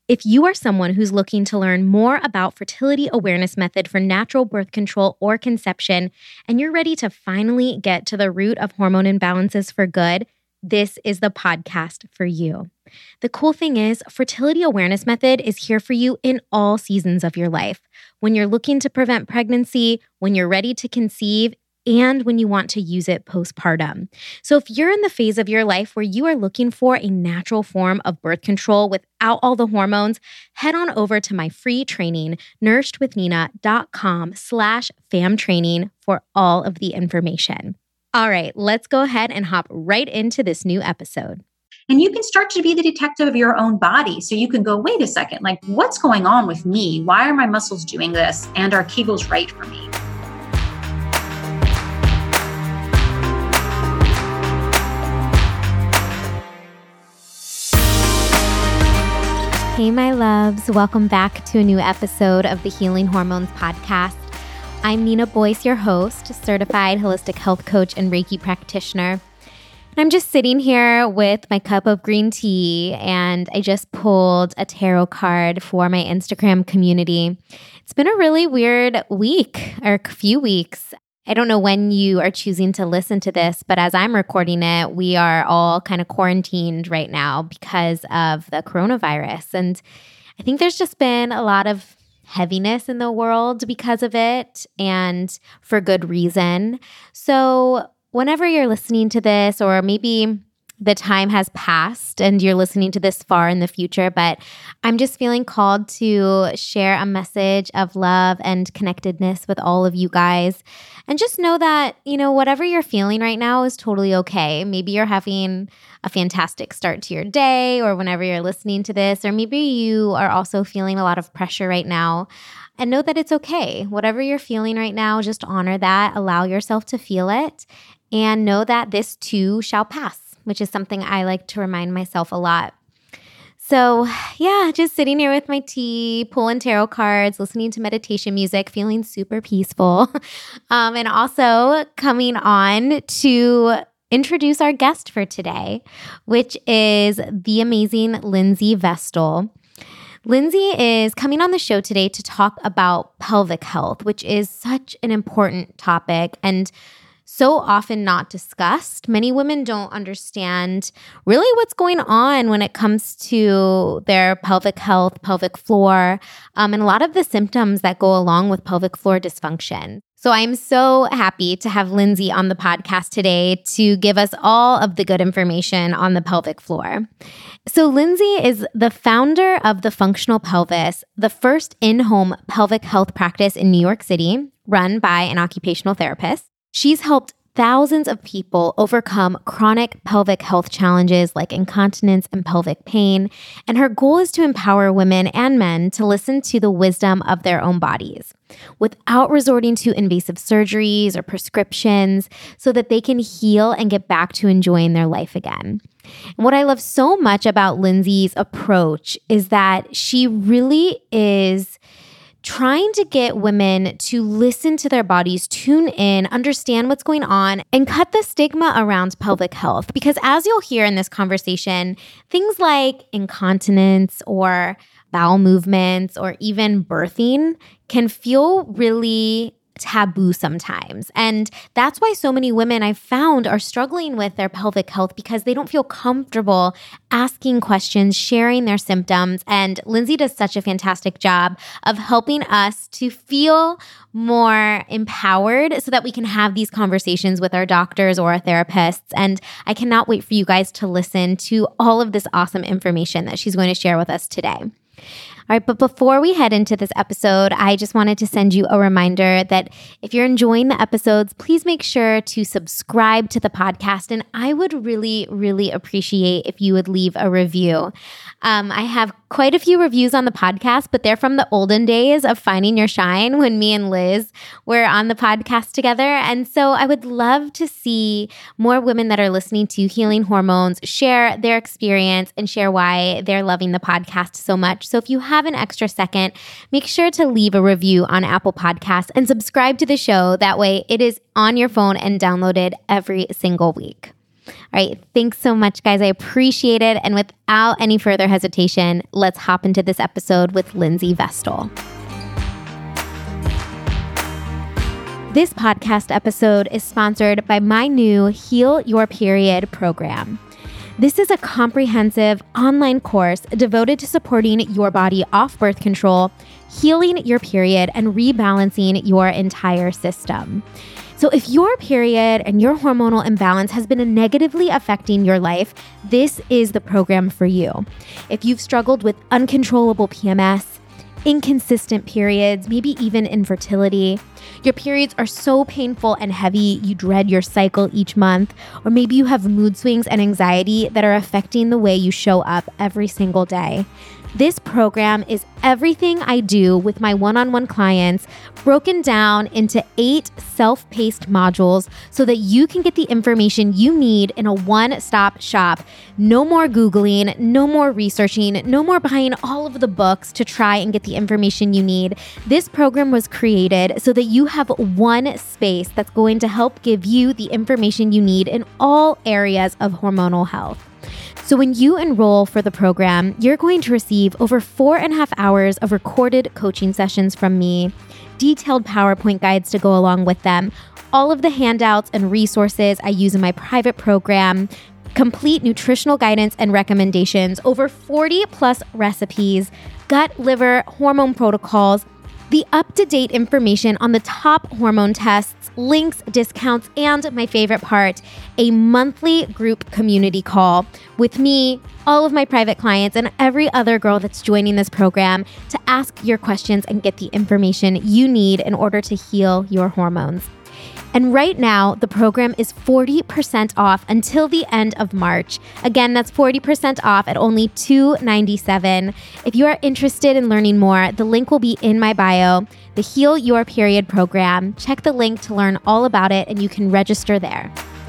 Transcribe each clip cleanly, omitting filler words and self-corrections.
If you are someone who's looking to learn more about fertility awareness method for natural birth control or conception, and you're ready to finally get to the root of hormone imbalances for good, this is the podcast for you. The cool thing is, Fertility Awareness Method is here for you in all seasons of your life. When you're looking to prevent pregnancy, when you're ready to conceive, and when you want to use it postpartum. So if you're in the phase of your life where you are looking for a natural form of birth control without all the hormones, head on over to my free training, nourishedwithnina.com/famtraining for all of the information. All right, let's go ahead and hop right into this new episode. And you can start to be the detective of your own body. So you can go, wait a second, like what's going on with me? Why are my muscles doing this? And are Kegels right for me? Hey, my loves. Welcome back to a new episode of the Healing Hormones podcast. I'm Nina Boyce, your host, certified holistic health coach and Reiki practitioner. And I'm just sitting here with my cup of green tea, and I just pulled a tarot card for my Instagram community. It's been a really weird week or few weeks. I don't know when you are choosing to listen to this, but as I'm recording it, we are all kind of quarantined right now because of the coronavirus. And I think there's just been a lot of heaviness in the world because of it, and for good reason. So whenever you're listening to this, or maybe the time has passed and you're listening to this far in the future, but I'm just feeling called to share a message of love and connectedness with all of you guys. And just know that, whatever you're feeling right now is totally okay. Maybe you're having a fantastic start to your day, or whenever you're listening to this, or maybe you are also feeling a lot of pressure right now. And know that it's okay. Whatever you're feeling right now, just honor that, allow yourself to feel it, and know that this too shall pass, which is something I like to remind myself a lot. So yeah, just sitting here with my tea, pulling tarot cards, listening to meditation music, feeling super peaceful. And also coming on to introduce our guest for today, which is the amazing Lindsay Vestal. Lindsay is coming on the show today to talk about pelvic health, which is such an important topic and so often not discussed. Many women don't understand really what's going on when it comes to their pelvic health, pelvic floor, and a lot of the symptoms that go along with pelvic floor dysfunction. So I'm so happy to have Lindsay on the podcast today to give us all of the good information on the pelvic floor. So Lindsay is the founder of The Functional Pelvis, the first in-home pelvic health practice in New York City, run by an occupational therapist. She's helped thousands of people overcome chronic pelvic health challenges like incontinence and pelvic pain, and her goal is to empower women and men to listen to the wisdom of their own bodies without resorting to invasive surgeries or prescriptions, so that they can heal and get back to enjoying their life again. And what I love so much about Lindsay's approach is that she really is trying to get women to listen to their bodies, tune in, understand what's going on, and cut the stigma around pelvic health. Because as you'll hear in this conversation, things like incontinence or bowel movements or even birthing can feel really taboo sometimes. And that's why so many women I've found are struggling with their pelvic health, because they don't feel comfortable asking questions, sharing their symptoms. And Lindsay does such a fantastic job of helping us to feel more empowered so that we can have these conversations with our doctors or our therapists. And I cannot wait for you guys to listen to all of this awesome information that she's going to share with us today. All right, but before we head into this episode, I just wanted to send you a reminder that if you're enjoying the episodes, please make sure to subscribe to the podcast. And I would really, really appreciate if you would leave a review. I have quite a few reviews on the podcast, but they're from the olden days of Finding Your Shine when me and Liz were on the podcast together. And so I would love to see more women that are listening to Healing Hormones share their experience and share why they're loving the podcast so much. So if you have an extra second, make sure to leave a review on Apple Podcasts and subscribe to the show. That way it is on your phone and downloaded every single week. All right. Thanks so much, guys. I appreciate it. And without any further hesitation, let's hop into this episode with Lindsey Vestal. This podcast episode is sponsored by my new Heal Your Period program. This is a comprehensive online course devoted to supporting your body off birth control, healing your period, and rebalancing your entire system. So if your period and your hormonal imbalance has been negatively affecting your life, this is the program for you. If you've struggled with uncontrollable PMS, inconsistent periods, maybe even infertility, your periods are so painful and heavy you dread your cycle each month, or maybe you have mood swings and anxiety that are affecting the way you show up every single day. This program is everything I do with my one-on-one clients, broken down into 8 self-paced modules so that you can get the information you need in a one-stop shop. No more Googling, no more researching, no more buying all of the books to try and get the information you need. This program was created so that you have one space that's going to help give you the information you need in all areas of hormonal health. So when you enroll for the program, you're going to receive over 4.5 hours of recorded coaching sessions from me, detailed PowerPoint guides to go along with them, all of the handouts and resources I use in my private program, complete nutritional guidance and recommendations, over 40 plus recipes, gut, liver, hormone protocols, the up-to-date information on the top hormone tests, links, discounts, and my favorite part, a monthly group community call with me, all of my private clients, and every other girl that's joining this program to ask your questions and get the information you need in order to heal your hormones. And right now, the program is 40% off until the end of March. Again, that's 40% off at only $297. If you are interested in learning more, the link will be in my bio, the Heal Your Period program. Check the link to learn all about it, and you can register there.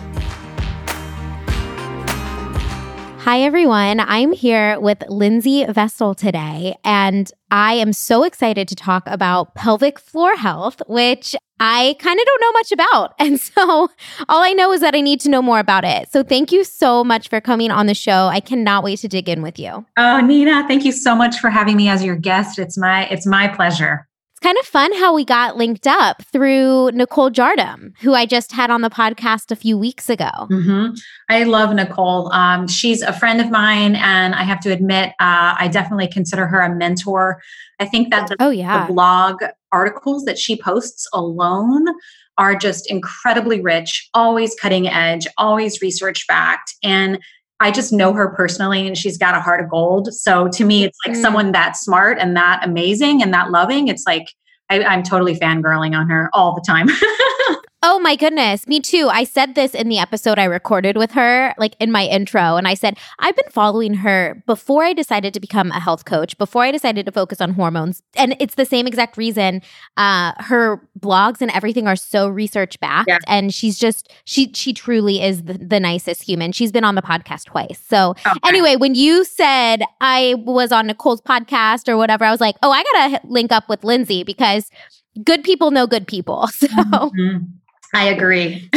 Hi, everyone. I'm here with Lindsey Vestal today, and I am so excited to talk about pelvic floor health, which I kind of don't know much about. And so all I know is that I need to know more about it. So thank you so much for coming on the show. I cannot wait to dig in with you. Oh, Nina, thank you so much for having me as your guest. It's my pleasure. It's kind of fun how we got linked up through Nicole Jardim, who I just had on the podcast a few weeks ago. Mm-hmm. I love Nicole. She's a friend of mine, and I have to admit, I definitely consider her a mentor. I think that the blog articles that she posts alone are just incredibly rich, always cutting edge, always research backed. And I just know her personally, and she's got a heart of gold. So to me, it's like someone that smart and that amazing and that loving. It's like I'm totally fangirling on her all the time. Oh my goodness. Me too. I said this in the episode I recorded with her, like in my intro. And I said, I've been following her before I decided to become a health coach, before I decided to focus on hormones. And it's the same exact reason. Her blogs and everything are so research backed. Yeah. And she's just, she truly is the nicest human. She's been on the podcast twice. So anyway, when you said I was on Nicole's podcast or whatever, I was like, oh, I got to link up with Lindsey because good people know good people. So. Mm-hmm. I agree.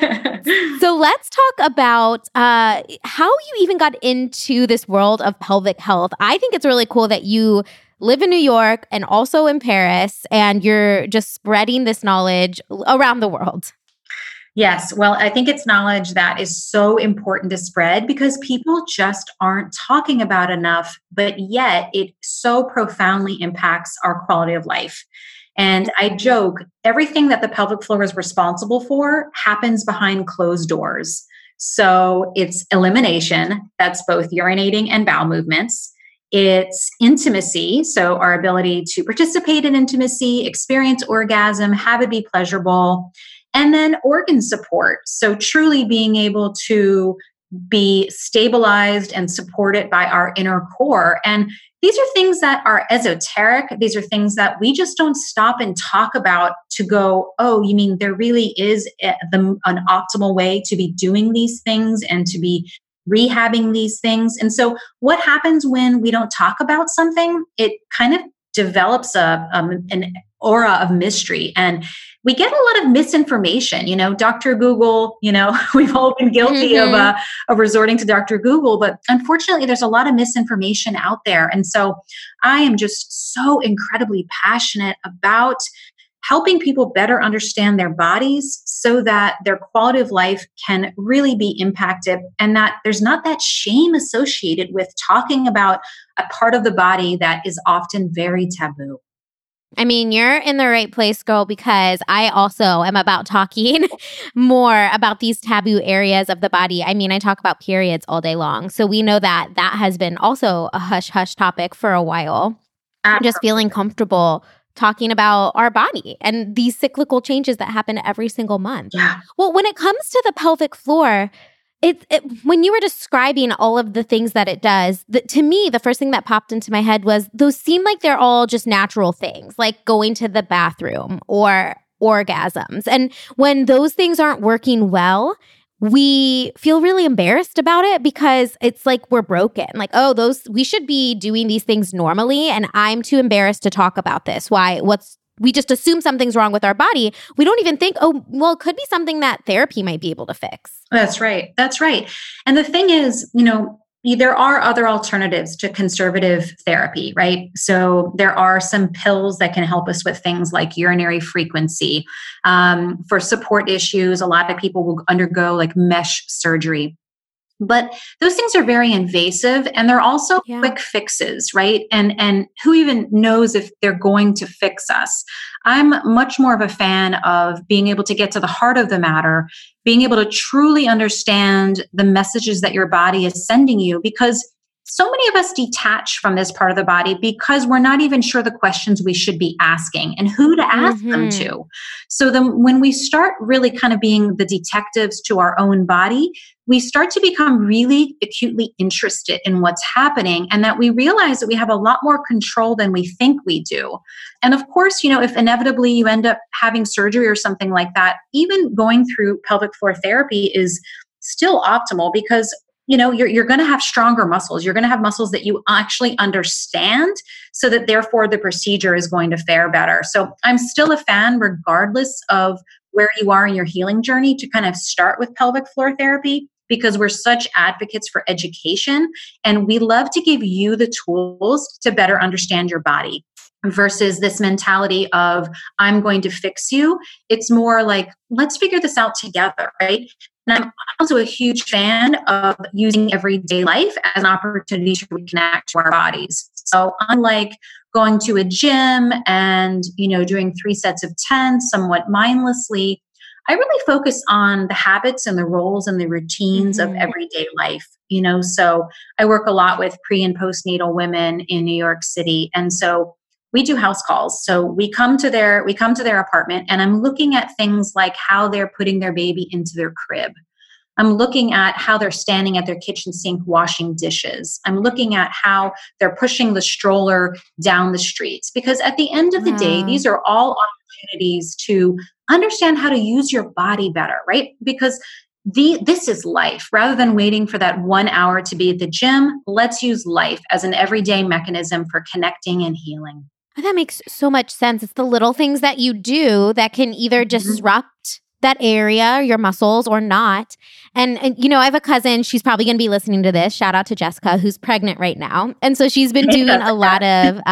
So let's talk about how you even got into this world of pelvic health. I think it's really cool that you live in New York and also in Paris, and you're just spreading this knowledge around the world. Yes. Well, I think it's knowledge that is so important to spread because people just aren't talking about enough, but yet it so profoundly impacts our quality of life. And I joke, everything that the pelvic floor is responsible for happens behind closed doors. So it's elimination, that's both urinating and bowel movements. It's intimacy, so our ability to participate in intimacy, experience orgasm, have it be pleasurable. And then organ support, so truly being able to be stabilized and supported by our inner core. And these are things that are esoteric. These are things that we just don't stop and talk about to go, oh, you mean there really is an optimal way to be doing these things and to be rehabbing these things. And so what happens when we don't talk about something? It kind of develops an aura of mystery. And we get a lot of misinformation, Dr. Google, we've all been guilty of resorting to Dr. Google, but unfortunately there's a lot of misinformation out there. And so I am just so incredibly passionate about helping people better understand their bodies so that their quality of life can really be impacted, and that there's not that shame associated with talking about a part of the body that is often very taboo. I mean, you're in the right place, girl, because I also am about talking more about these taboo areas of the body. I mean, I talk about periods all day long. So we know that has been also a hush-hush topic for a while. Absolutely. Just feeling comfortable talking about our body and these cyclical changes that happen every single month. Yeah. Well, when it comes to the pelvic floor, when you were describing all of the things that it does, to me, the first thing that popped into my head was those seem like they're all just natural things, like going to the bathroom or orgasms. And when those things aren't working well, we feel really embarrassed about it because it's like we're broken. Like, we should be doing these things normally, and I'm too embarrassed to talk about this. We just assume something's wrong with our body. We don't even think, it could be something that therapy might be able to fix. That's right. And the thing is, there are other alternatives to conservative therapy, right? So there are some pills that can help us with things like urinary frequency. For support issues, a lot of people will undergo like mesh surgery. But those things are very invasive, and they're also quick fixes, right? And who even knows if they're going to fix us? I'm much more of a fan of being able to get to the heart of the matter, being able to truly understand the messages that your body is sending you, because so many of us detach from this part of the body because we're not even sure the questions we should be asking and who to ask them to. So when we start really kind of being the detectives to our own body, we start to become really acutely interested in what's happening, and that we realize that we have a lot more control than we think we do. And of course, if inevitably you end up having surgery or something like that, even going through pelvic floor therapy is still optimal, because you're going to have stronger muscles. You're going to have muscles that you actually understand, so that therefore the procedure is going to fare better. So I'm still a fan, regardless of where you are in your healing journey, to kind of start with pelvic floor therapy, because we're such advocates for education, and we love to give you the tools to better understand your body, versus this mentality of I'm going to fix you. It's more like, let's figure this out together, right? And I'm also a huge fan of using everyday life as an opportunity to reconnect to our bodies. So unlike going to a gym and, doing 3 sets of 10 somewhat mindlessly, I really focus on the habits and the roles and the routines of everyday life. So I work a lot with pre and postnatal women in New York City. And so we do house calls. So we come to their apartment, and I'm looking at things like how they're putting their baby into their crib. I'm looking at how they're standing at their kitchen sink washing dishes. I'm looking at how they're pushing the stroller down the streets. Because at the end of the day, these are all opportunities to understand how to use your body better, right? Because this is life. Rather than waiting for that 1 hour to be at the gym, let's use life as an everyday mechanism for connecting and healing. That makes so much sense. It's the little things that you do that can either disrupt that area, your muscles, or not. And I have a cousin, she's probably going to be listening to this. Shout out to Jessica, who's pregnant right now. And so she's been doing a lot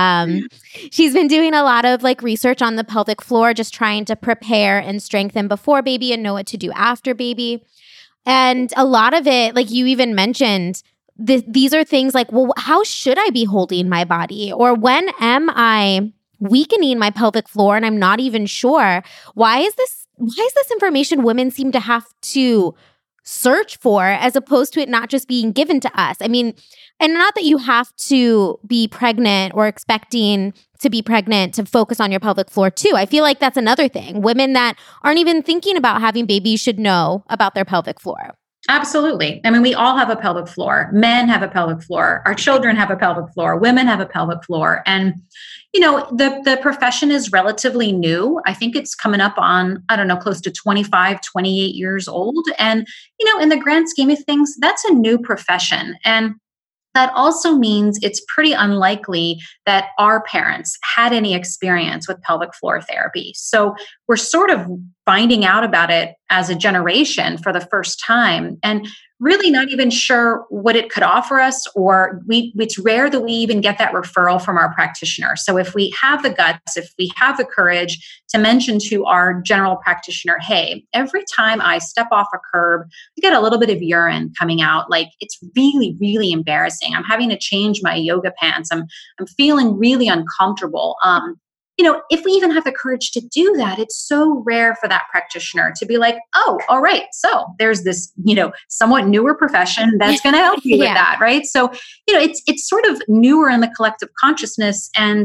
of like research on the pelvic floor, just trying to prepare and strengthen before baby and know what to do after baby. And a lot of it, like you even mentioned, these are things like, well, how should I be holding my body? Or when am I weakening my pelvic floor and I'm not even sure? Why is this information women seem to have to search for, as opposed to it not just being given to us? I mean, and not that you have to be pregnant or expecting to be pregnant to focus on your pelvic floor too. I feel like that's another thing. Women that aren't even thinking about having babies should know about their pelvic floor. Absolutely. I mean, we all have a pelvic floor. Men have a pelvic floor. Our children have a pelvic floor. Women have a pelvic floor. And, the profession is relatively new. I think it's coming up on, close to 25, 28 years old. And, in the grand scheme of things, that's a new profession. And that also means it's pretty unlikely that our parents had any experience with pelvic floor therapy. So we're sort of finding out about it as a generation for the first time and really not even sure what it could offer us, or it's rare that we even get that referral from our practitioner. So if we have the guts, if we have the courage to mention to our general practitioner, hey, every time I step off a curb, I get a little bit of urine coming out. Like, it's really, really embarrassing. I'm having to change my yoga pants. I'm feeling really uncomfortable. If we even have the courage to do that, it's so rare for that practitioner to be like, oh, all right, so there's this, somewhat newer profession that's going to help you with that, right? So, it's sort of newer in the collective consciousness. And,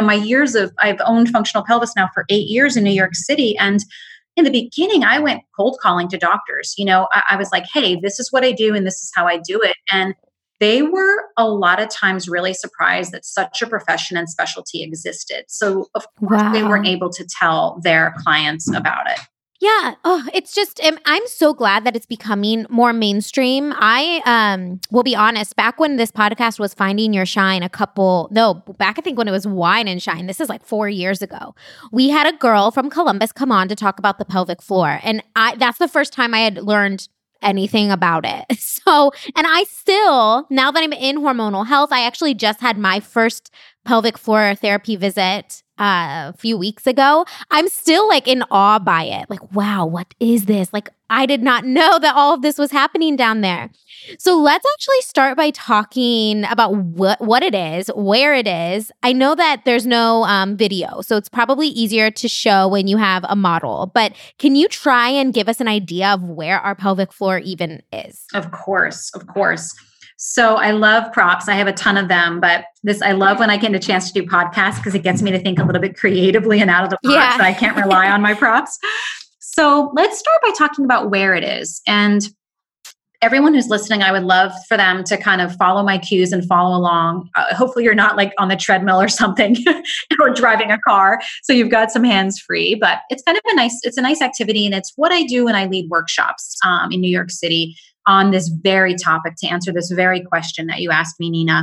I've owned Functional Pelvis now for 8 years in New York City. And in the beginning, I went cold calling to doctors. I was like, hey, this is what I do and this is how I do it. And they were a lot of times really surprised that such a profession and specialty existed. So of course they were able to tell their clients about it. Yeah. Oh, it's just, I'm so glad that it's becoming more mainstream. I will be honest, back when this podcast was Finding Your Shine back I think when it was Wine and Shine, this is like 4 years ago, we had a girl from Columbus come on to talk about the pelvic floor. And that's the first time I had learned anything about it. So, and I still, now that I'm in hormonal health, I actually just had my first pelvic floor therapy visit a few weeks ago. I'm still like in awe by it. Like, wow, what is this? Like, I did not know that all of this was happening down there. So let's actually start by talking about what it is, where it is. I know that there's no video, so it's probably easier to show when you have a model. But can you try and give us an idea of where our pelvic floor even is? Of course. So I love props. I have a ton of them, but I love when I get a chance to do podcasts because it gets me to think a little bit creatively and out of the box. So I can't rely on my props. So let's start by talking about where it is. And everyone who's listening, I would love for them to kind of follow my cues and follow along. Hopefully you're not like on the treadmill or something or driving a car. So you've got some hands free, but it's kind of a nice activity. And it's what I do when I lead workshops in New York City on this very topic, to answer this very question that you asked me, Nina.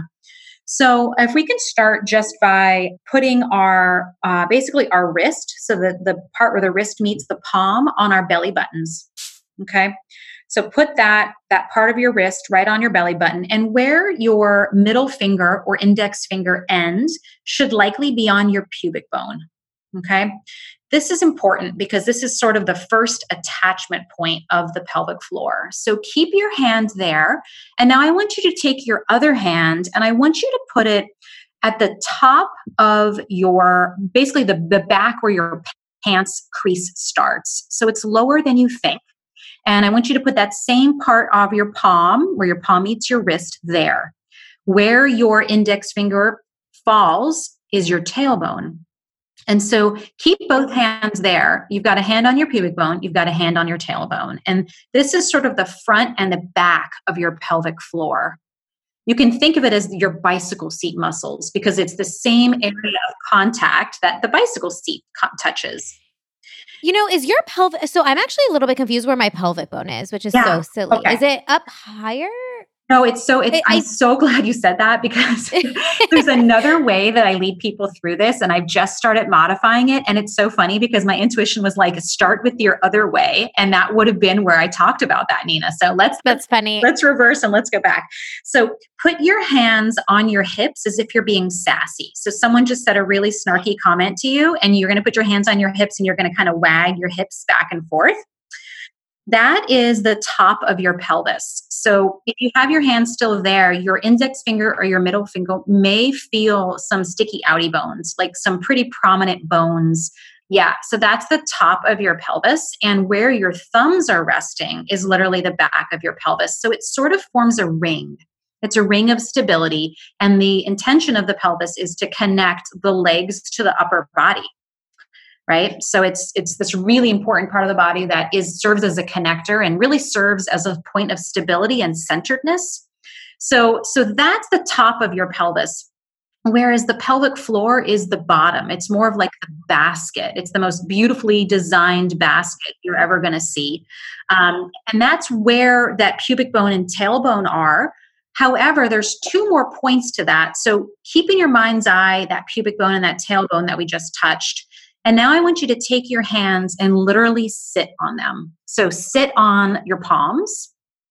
So if we can start just by putting basically our wrist, so the part where the wrist meets the palm, on our belly buttons. Okay. So put that part of your wrist right on your belly button, and where your middle finger or index finger ends should likely be on your pubic bone. Okay. This is important because this is sort of the first attachment point of the pelvic floor. So keep your hand there. And now I want you to take your other hand and I want you to put it at the top of basically the back where your pants crease starts. So it's lower than you think. And I want you to put that same part of your palm, where your palm meets your wrist, there. Where your index finger falls is your tailbone. And so keep both hands there. You've got a hand on your pubic bone. You've got a hand on your tailbone. And this is sort of the front and the back of your pelvic floor. You can think of it as your bicycle seat muscles because it's the same area of contact that the bicycle seat touches. Is your pelvic... So I'm actually a little bit confused where my pelvic bone is, which is so silly. Okay. Is it up higher? No, I'm so glad you said that because there's another way that I lead people through this, and I've just started modifying it. And it's so funny because my intuition was like, start with your other way. And that would have been where I talked about that, Nina. So that's funny. Let's reverse and let's go back. So put your hands on your hips as if you're being sassy. So someone just said a really snarky comment to you, and you're going to put your hands on your hips and you're going to kind of wag your hips back and forth. That is the top of your pelvis. So if you have your hand still there, your index finger or your middle finger may feel some sticky outy bones, like some pretty prominent bones. Yeah, so that's the top of your pelvis. And where your thumbs are resting is literally the back of your pelvis. So it sort of forms a ring. It's a ring of stability. And the intention of the pelvis is to connect the legs to the upper body. Right? So it's this really important part of the body that serves as a connector and really serves as a point of stability and centeredness. So that's the top of your pelvis. Whereas the pelvic floor is the bottom. It's more of like a basket. It's the most beautifully designed basket you're ever going to see. And that's where that pubic bone and tailbone are. However, there's two more points to that. So keep in your mind's eye that pubic bone and that tailbone that we just touched. And now I want you to take your hands and literally sit on them. So sit on your palms.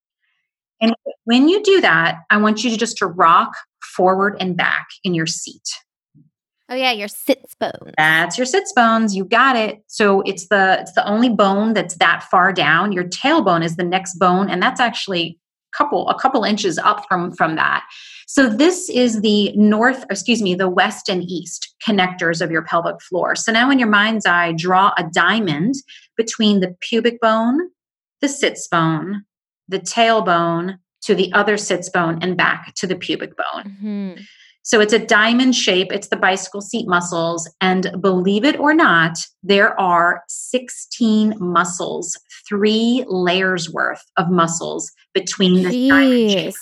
And when you do that, I want you to rock forward and back in your seat. Oh yeah, your sits bones. That's your sits bones. You got it. So it's the only bone that's that far down. Your tailbone is the next bone, and that's actually a couple inches up from that. So this is the the west and east connectors of your pelvic floor. So now in your mind's eye, draw a diamond between the pubic bone, the sits bone, the tailbone to the other sits bone, and back to the pubic bone. Mm-hmm. So it's a diamond shape. It's the bicycle seat muscles. And believe it or not, there are 16 muscles, 3 layers worth of muscles between the diamond shape.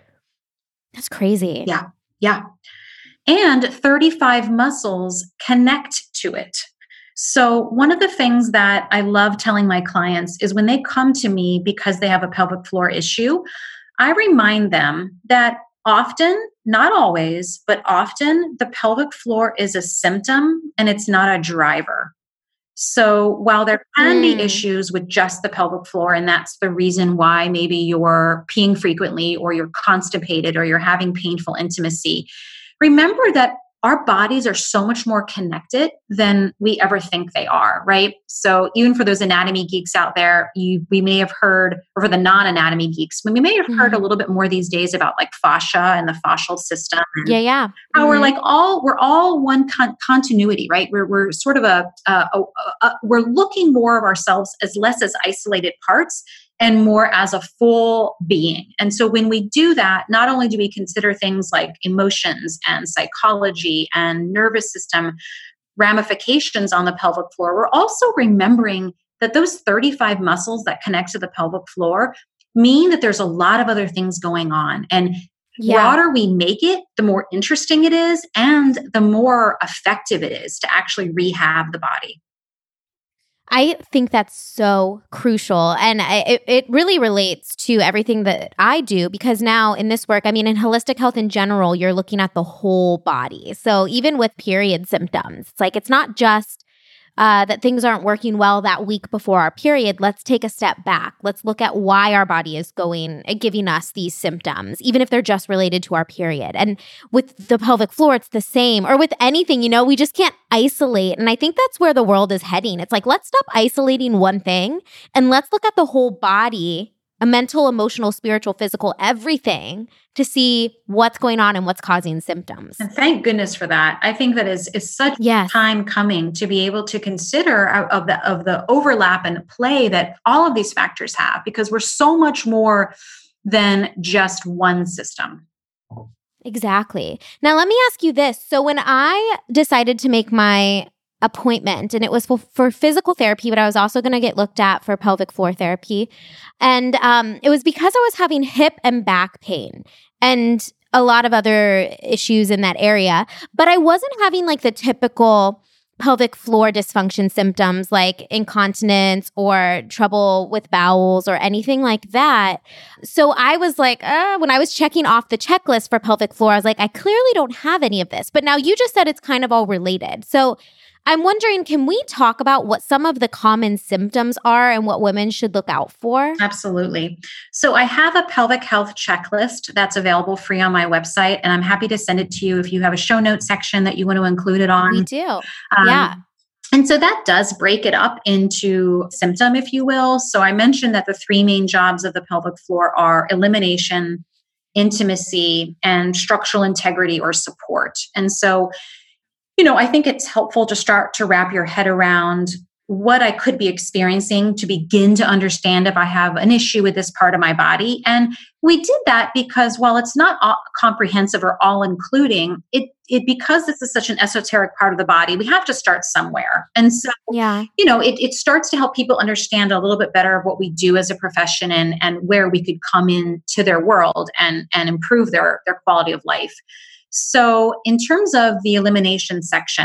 That's crazy. Yeah. And 35 muscles connect to it. So one of the things that I love telling my clients is when they come to me because they have a pelvic floor issue, I remind them that often, not always, but often the pelvic floor is a symptom and it's not a driver. So while there can be issues with just the pelvic floor, and that's the reason why maybe you're peeing frequently or you're constipated or you're having painful intimacy, remember that our bodies are so much more connected than we ever think they are, right? So even for those anatomy geeks out there, we may have heard, or for the non-anatomy geeks, we may have heard a little bit more these days about like fascia and the fascial system. And how we're all one continuity, right? We're sort of we're looking more of ourselves as less as isolated parts and more as a full being. And so when we do that, not only do we consider things like emotions and psychology and nervous system ramifications on the pelvic floor, we're also remembering that those 35 muscles that connect to the pelvic floor mean that there's a lot of other things going on. And the broader we make it, the more interesting it is and the more effective it is to actually rehab the body. I think that's so crucial. And it really relates to everything that I do, because now in this work, I mean, in holistic health in general, you're looking at the whole body. So even with period symptoms, it's like, it's not just that things aren't working well that week before our period. Let's take a step back. Let's look at why our body is giving us these symptoms, even if they're just related to our period. And with the pelvic floor, it's the same. Or with anything, we just can't isolate. And I think that's where the world is heading. It's like, let's stop isolating one thing and let's look at the whole body, a mental, emotional, spiritual, physical, everything, to see what's going on and what's causing symptoms. And thank goodness for that. I think that is such time coming to be able to consider of the overlap and play that all of these factors have, because we're so much more than just one system. Exactly. Now, let me ask you this. So when I decided to make my appointment, and it was for physical therapy, but I was also going to get looked at for pelvic floor therapy. And it was because I was having hip and back pain and a lot of other issues in that area, but I wasn't having like the typical pelvic floor dysfunction symptoms like incontinence or trouble with bowels or anything like that. So I was like, when I was checking off the checklist for pelvic floor, I was like, I clearly don't have any of this. But now you just said it's kind of all related. So I'm wondering, can we talk about what some of the common symptoms are and what women should look out for? Absolutely. So I have a pelvic health checklist that's available free on my website, and I'm happy to send it to you if you have a show notes section that you want to include it on. We do. And so that does break it up into symptom, if you will. So I mentioned that the 3 main jobs of the pelvic floor are elimination, intimacy, and structural integrity or support. And so I think it's helpful to start to wrap your head around what I could be experiencing to begin to understand if I have an issue with this part of my body. And we did that because while it's not all comprehensive or all including, because this is such an esoteric part of the body, we have to start somewhere. And so, it starts to help people understand a little bit better of what we do as a profession and where we could come into their world and improve their quality of life. So in terms of the elimination section,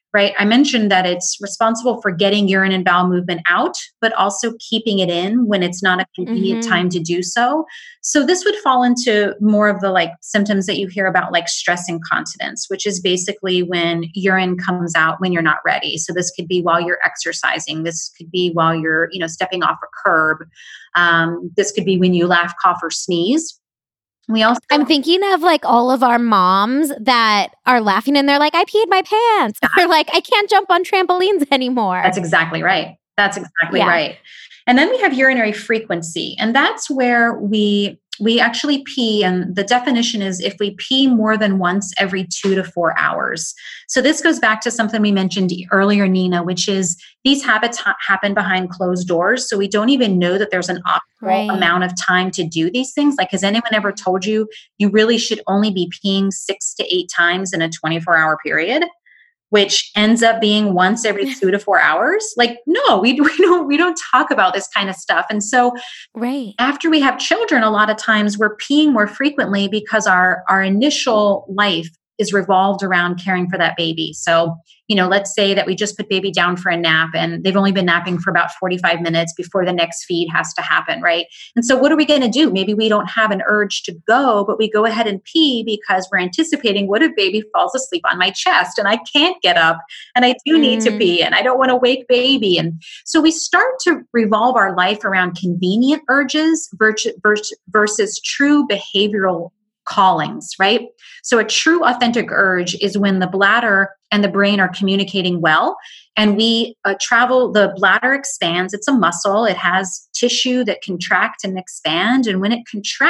right? I mentioned that it's responsible for getting urine and bowel movement out, but also keeping it in when it's not a convenient time to do so. So this would fall into more of the like symptoms that you hear about, like stress incontinence, which is basically when urine comes out when you're not ready. So this could be while you're exercising. This could be while you're, stepping off a curb. This could be when you laugh, cough, or sneeze. I'm thinking of like all of our moms that are laughing and they're like, I peed my pants. Or like, I can't jump on trampolines anymore. That's exactly right. Right. And then we have urinary frequency. And that's where we actually pee. And the definition is if we pee more than once every 2 to 4 hours. So this goes back to something we mentioned earlier, Nina, which is these habits happen behind closed doors. So we don't even know that there's an optimal amount of time to do these things. Like, has anyone ever told you you really should only be peeing 6 to 8 times in a 24-hour period? Which ends up being once every 2 to 4 hours. Like, no, we don't talk about this kind of stuff. And so after we have children, a lot of times we're peeing more frequently because our initial life is revolved around caring for that baby. So, let's say that we just put baby down for a nap and they've only been napping for about 45 minutes before the next feed has to happen, right? And so what are we going to do? Maybe we don't have an urge to go, but we go ahead and pee because we're anticipating, what if baby falls asleep on my chest and I can't get up and I do need to pee and I don't want to wake baby. And so we start to revolve our life around convenient urges versus true behavioral callings, right? So a true authentic urge is when the bladder and the brain are communicating well and we the bladder expands. It's a muscle. It has tissue that contract and expand. And when it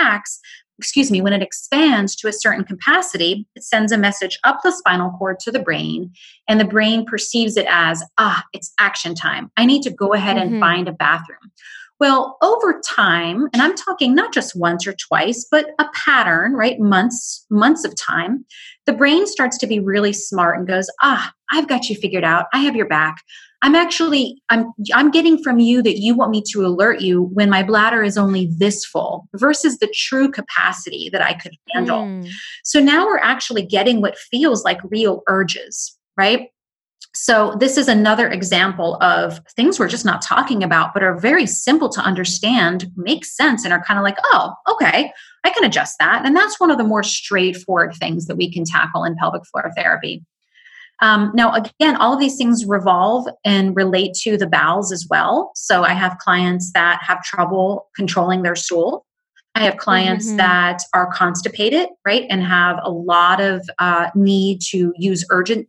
when it expands to a certain capacity, it sends a message up the spinal cord to the brain, and the brain perceives it as, it's action time. I need to go ahead and find a bathroom. Well, over time, and I'm talking not just once or twice, but a pattern, right? Months of time, the brain starts to be really smart and goes, I've got you figured out. I have your back. I'm getting from you that you want me to alert you when my bladder is only this full versus the true capacity that I could handle. So now we're actually getting what feels like real urges, right? So this is another example of things we're just not talking about, but are very simple to understand, make sense, and are kind of like, oh, okay, I can adjust that. And that's one of the more straightforward things that we can tackle in pelvic floor therapy. Now, again, all of these things revolve and relate to the bowels as well. So I have clients that have trouble controlling their stool. I have clients that are constipated, right, and have a lot of need to use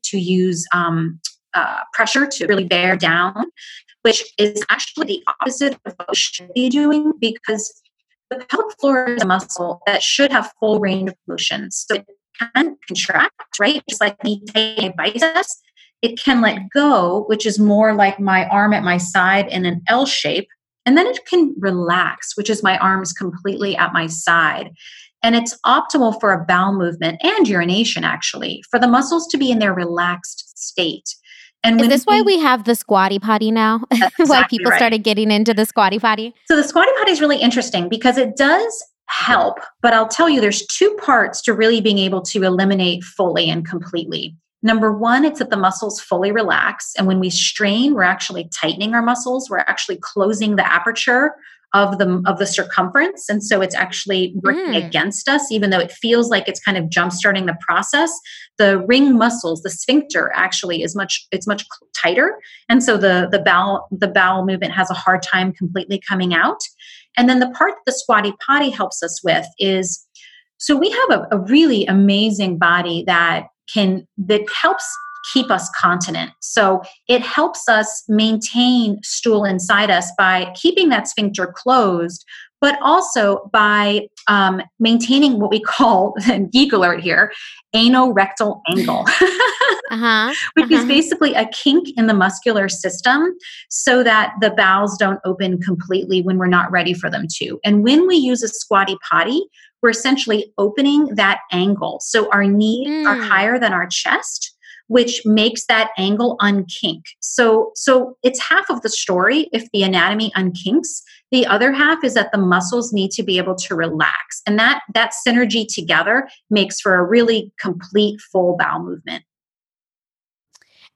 pressure to really bear down, which is actually the opposite of what we should be doing, because the pelvic floor is a muscle that should have full range of motion. So it can contract, right? Just like me taking biceps, it can let go, which is more like my arm at my side in an L shape. And then it can relax, which is my arms completely at my side. And it's optimal for a bowel movement and urination, actually, for the muscles to be in their relaxed state. And is this why we have the squatty potty now? Exactly why people started getting into the squatty potty? So the squatty potty is really interesting because it does help, but I'll tell you, there's 2 parts to really being able to eliminate fully and completely. Number 1, it's that the muscles fully relax. And when we strain, we're actually tightening our muscles. We're actually closing the aperture of the circumference. And so it's actually working against us, even though it feels like it's kind of jumpstarting the process. The ring muscles, the sphincter actually is much tighter. And so the bowel movement has a hard time completely coming out. And then the part that the squatty potty helps us with is, so we have a really amazing body that helps keep us continent. So it helps us maintain stool inside us by keeping that sphincter closed, but also by maintaining what we call, and geek alert here, anorectal angle, which is basically a kink in the muscular system so that the bowels don't open completely when we're not ready for them to. And when we use a squatty potty, we're essentially opening that angle. So our knees are higher than our chest, which makes that angle unkink. So it's half of the story if the anatomy unkinks. The other half is that the muscles need to be able to relax. And that synergy together makes for a really complete full bowel movement.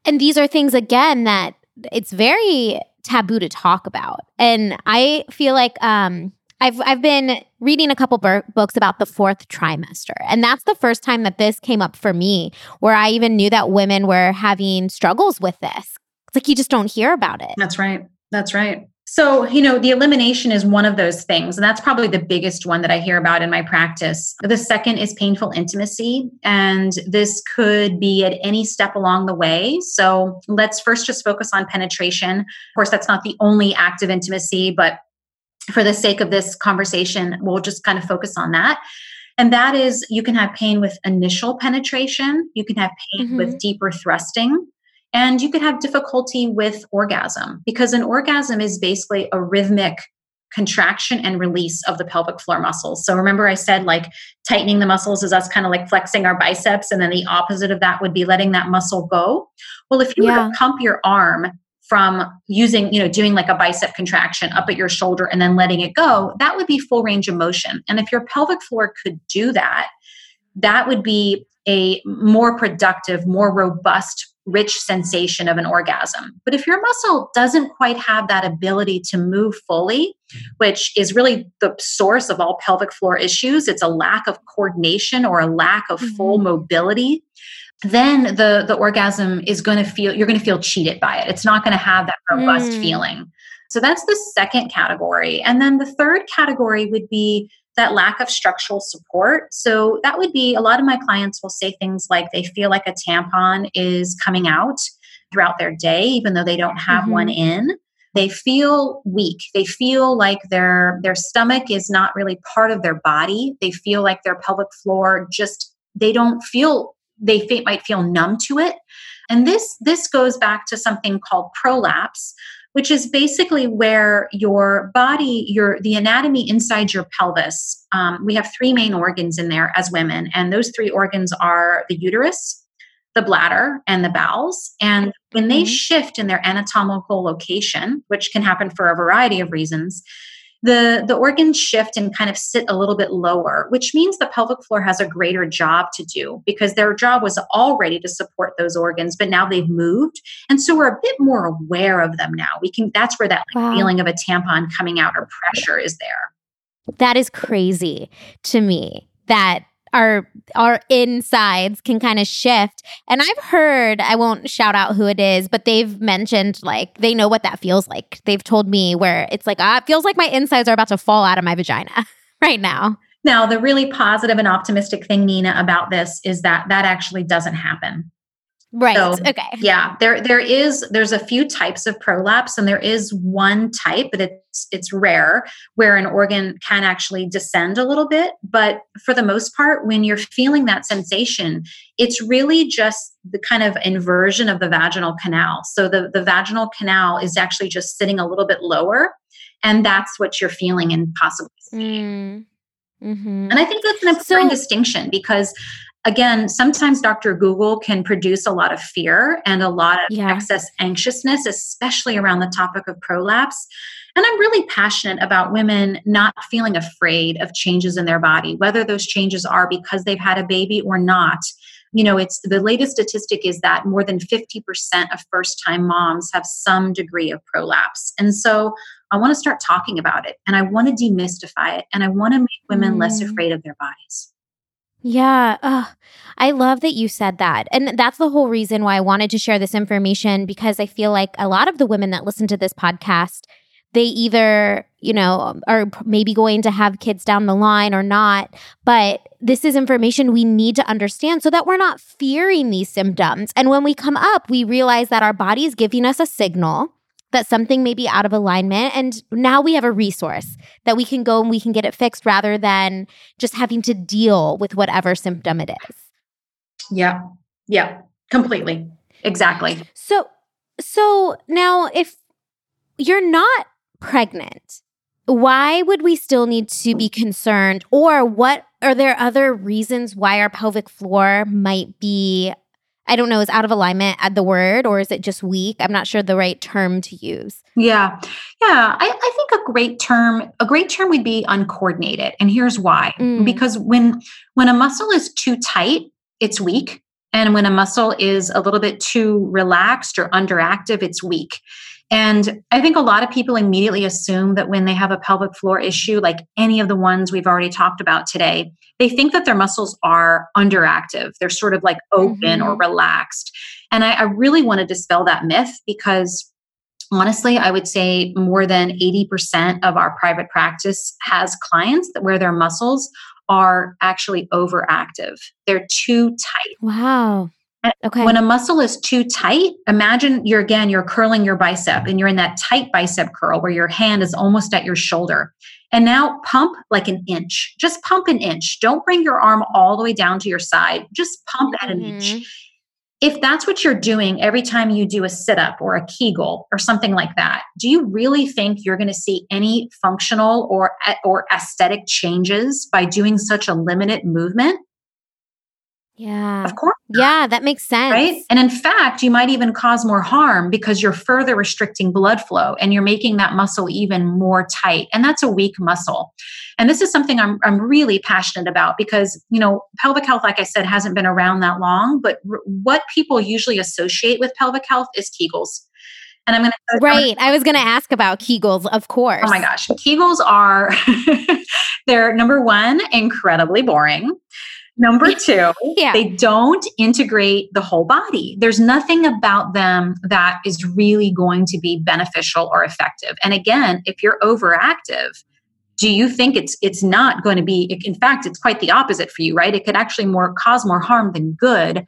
And these are things, again, that it's very taboo to talk about. And I feel like I've been reading a couple books about the fourth trimester. And that's the first time that this came up for me, where I even knew that women were having struggles with this. It's like you just don't hear about it. That's right. That's right. So, the elimination is one of those things. And that's probably the biggest one that I hear about in my practice. The second is painful intimacy. And this could be at any step along the way. So let's first just focus on penetration. Of course, that's not the only act of intimacy, but for the sake of this conversation, we'll just kind of focus on that. And that is, you can have pain with initial penetration. You can have pain with deeper thrusting. And you could have difficulty with orgasm, because an orgasm is basically a rhythmic contraction and release of the pelvic floor muscles. So remember I said like tightening the muscles is us kind of like flexing our biceps, and then the opposite of that would be letting that muscle go. Well, if you were to pump your arm from using, doing like a bicep contraction up at your shoulder and then letting it go, that would be full range of motion. And if your pelvic floor could do that, that would be a more productive, more robust, rich sensation of an orgasm. But if your muscle doesn't quite have that ability to move fully, which is really the source of all pelvic floor issues, it's a lack of coordination or a lack of full mobility, then the orgasm is going to you're going to feel cheated by it. It's not going to have that robust feeling. So that's the second category. And then the third category would be that lack of structural support. So that would be, a lot of my clients will say things like they feel like a tampon is coming out throughout their day, even though they don't have one in. They feel weak. They feel like their stomach is not really part of their body. They feel like their pelvic floor they might feel numb to it. And this goes back to something called prolapse, which is basically where your body, the anatomy inside your pelvis. We have three main organs in there as women, and those three organs are the uterus, the bladder, and the bowels. And when they shift in their anatomical location, which can happen for a variety of reasons, the organs shift and kind of sit a little bit lower, which means the pelvic floor has a greater job to do, because their job was already to support those organs, but now they've moved. And so we're a bit more aware of them now. That's where that feeling of a tampon coming out or pressure is there. That is crazy to me, that our insides can kind of shift. And I've heard, I won't shout out who it is, but they've mentioned like they know what that feels like. They've told me where it's like, it feels like my insides are about to fall out of my vagina right now. Now, the really positive and optimistic thing, Nina, about this is that actually doesn't happen. Right. So, okay. Yeah, there's a few types of prolapse, and there is one type, but it's rare, where an organ can actually descend a little bit. But for the most part, when you're feeling that sensation, it's really just the kind of inversion of the vaginal canal. So the vaginal canal is actually just sitting a little bit lower, and that's what you're feeling and possibly seeing. And I think that's an important distinction, because again, sometimes Dr. Google can produce a lot of fear and a lot of excess anxiousness, especially around the topic of prolapse. And I'm really passionate about women not feeling afraid of changes in their body, whether those changes are because they've had a baby or not. It's the latest statistic is that more than 50% of first-time moms have some degree of prolapse. And so I want to start talking about it, and I want to demystify it, and I want to make women less afraid of their bodies. Yeah. I love that you said that. And that's the whole reason why I wanted to share this information, because I feel like a lot of the women that listen to this podcast, they either, are maybe going to have kids down the line or not. But this is information we need to understand so that we're not fearing these symptoms. And when we come up, we realize that our body is giving us a signal that something may be out of alignment. And now we have a resource that we can go and we can get it fixed, rather than just having to deal with whatever symptom it is. Yeah. Yeah. Completely. Exactly. So now, if you're not pregnant, why would we still need to be concerned? Or what are there other reasons why our pelvic floor might be, I don't know, is out of alignment at the word, or is it just weak? I'm not sure the right term to use. Yeah. I think a great term would be uncoordinated. And here's why. Because when a muscle is too tight, it's weak. And when a muscle is a little bit too relaxed or underactive, it's weak. And I think a lot of people immediately assume that when they have a pelvic floor issue, like any of the ones we've already talked about today, they think that their muscles are underactive. They're sort of like open or relaxed. And I really want to dispel that myth because honestly, I would say more than 80% of our private practice has clients where their muscles are actually overactive. They're too tight. Wow. Okay. When a muscle is too tight, imagine you're curling your bicep and you're in that tight bicep curl where your hand is almost at your shoulder. And now pump like an inch. Just pump an inch. Don't bring your arm all the way down to your side. Just pump at an inch. If that's what you're doing every time you do a sit-up or a Kegel or something like that, do you really think you're going to see any functional or aesthetic changes by doing such a limited movement? Yeah. Of course. Yeah, that makes sense. Right? And in fact, you might even cause more harm because you're further restricting blood flow and you're making that muscle even more tight. And that's a weak muscle. And this is something I'm really passionate about because, pelvic health, like I said, hasn't been around that long, but what people usually associate with pelvic health is Kegels. And I'm going to... Right. I was going to ask about Kegels, of course. Oh my gosh. Kegels are, they're number one, incredibly boring. Number two, They don't integrate the whole body. There's nothing about them that is really going to be beneficial or effective. And again, if you're overactive, do you think it's not going to be, in fact, it's quite the opposite for you, right? It could actually cause more harm than good.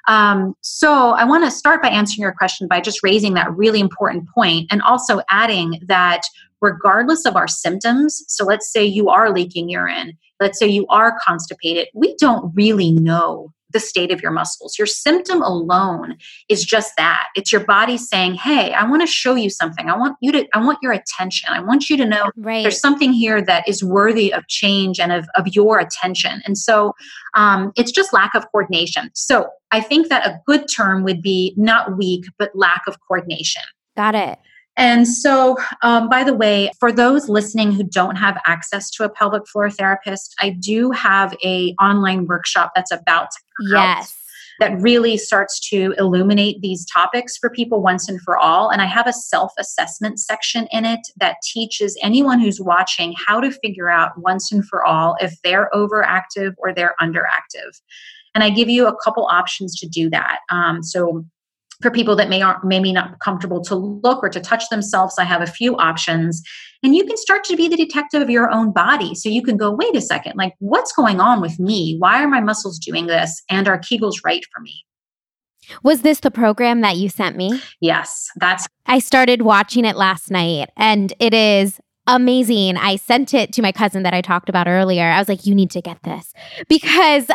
So I want to start by answering your question by just raising that really important point and also adding that regardless of our symptoms, so let's say you are leaking urine, let's say you are constipated, we don't really know the state of your muscles. Your symptom alone is just that. It's your body saying, hey, I want to show you something. I want your attention. I want you to know there's something here that is worthy of change and of your attention. And so it's just lack of coordination. So I think that a good term would be not weak, but lack of coordination. Got it. And so, by the way, for those listening who don't have access to a pelvic floor therapist, I do have an online workshop that's about to come out that really starts to illuminate these topics for people once and for all. And I have a self-assessment section in it that teaches anyone who's watching how to figure out once and for all if they're overactive or they're underactive. And I give you a couple options to do that. So for people that may be not comfortable to look or to touch themselves, I have a few options. And you can start to be the detective of your own body. So you can go, wait a second, like what's going on with me? Why are my muscles doing this? And are Kegels right for me? Was this the program that you sent me? Yes, I started watching it last night and it is amazing. I sent it to my cousin that I talked about earlier. I was like, you need to get this because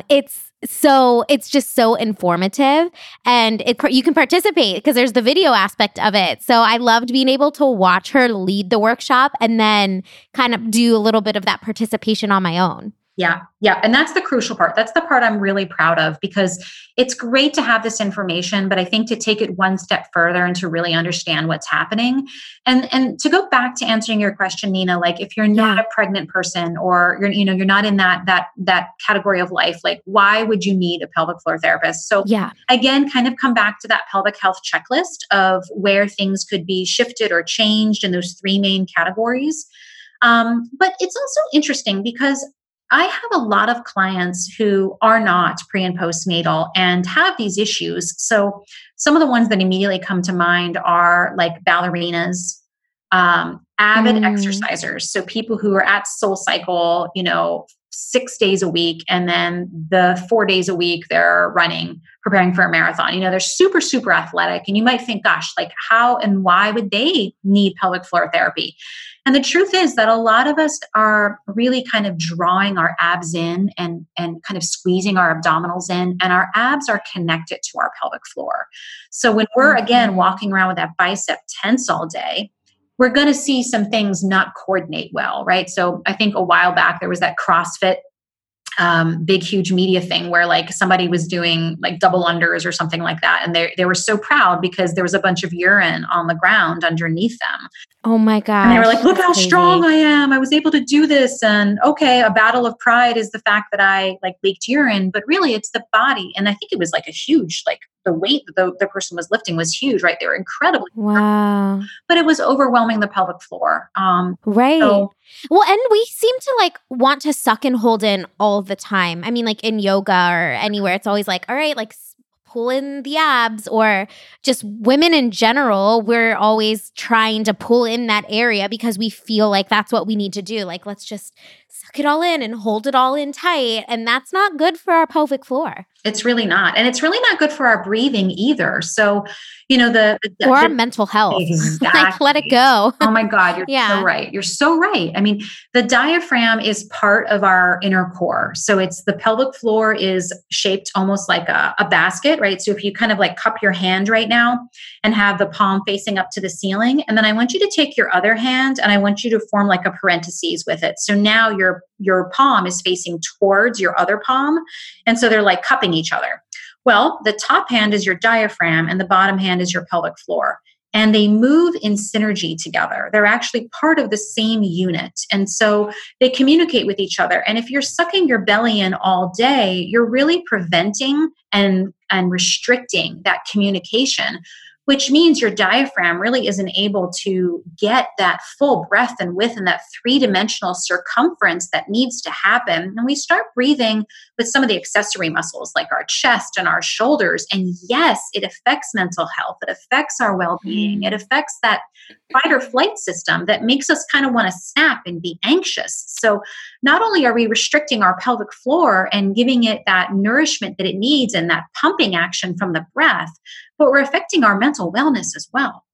it's just so informative and you can participate because there's the video aspect of it. So I loved being able to watch her lead the workshop and then kind of do a little bit of that participation on my own. Yeah. And that's the crucial part. That's the part I'm really proud of because it's great to have this information, but I think to take it one step further and to really understand what's happening. And to go back to answering your question, Nina, like if you're not a pregnant person or you're not in that category of life, like why would you need a pelvic floor therapist? So again, kind of come back to that pelvic health checklist of where things could be shifted or changed in those three main categories. But it's also interesting because I have a lot of clients who are not pre and postnatal and have these issues. So some of the ones that immediately come to mind are like ballerinas, avid exercisers. So people who are at SoulCycle, 6 days a week, and then the 4 days a week they're running, preparing for a marathon. They're super, super athletic. And you might think, gosh, like how and why would they need pelvic floor therapy? And the truth is that a lot of us are really kind of drawing our abs in and kind of squeezing our abdominals in, and our abs are connected to our pelvic floor. So when we're, again, walking around with that bicep tense all day, we're going to see some things not coordinate well, right? So I think a while back there was that CrossFit big, huge media thing where like somebody was doing like double unders or something like that. And they were so proud because there was a bunch of urine on the ground underneath them. Oh my gosh. And they were like, look how crazy. strong I am. I was able to do this. And okay, a battle of pride is the fact that I like leaked urine, but really it's the body. And I think it was like a huge, like the weight that the person was lifting was huge, right? They were incredibly, wow. But it was overwhelming the pelvic floor. Right. So, well, and we seem to like want to suck and hold in all the time. I mean, like in yoga or anywhere, it's always like, all right, like pull in the abs, or just women in general, we're always trying to pull in that area because we feel like that's what we need to do. Like, let's just suck it all in and hold it all in tight. And that's not good for our pelvic floor. It's really not. And it's really not good for our breathing either. So, you know, or our mental health. Exactly. Like, let it go. Oh my God, you're so right. You're so right. I mean, the diaphragm is part of our inner core. So it's the pelvic floor is shaped almost like a basket, right? So if you kind of like cup your hand right now and have the palm facing up to the ceiling, and then I want you to take your other hand and I want you to form like a parentheses with it. So now your palm is facing towards your other palm. And so they're like cupping each other. Well, the top hand is your diaphragm and the bottom hand is your pelvic floor. And they move in synergy together. They're actually part of the same unit. And so they communicate with each other. And if you're sucking your belly in all day, you're really preventing and restricting that communication, which means your diaphragm really isn't able to get that full breadth and width and that three-dimensional circumference that needs to happen. And we start breathing with some of the accessory muscles like our chest and our shoulders. And yes, it affects mental health. It affects our well-being. It affects that fight or flight system that makes us kind of want to snap and be anxious. So not only are we restricting our pelvic floor and giving it that nourishment that it needs and that pumping action from the breath, but we're affecting our mental wellness as well.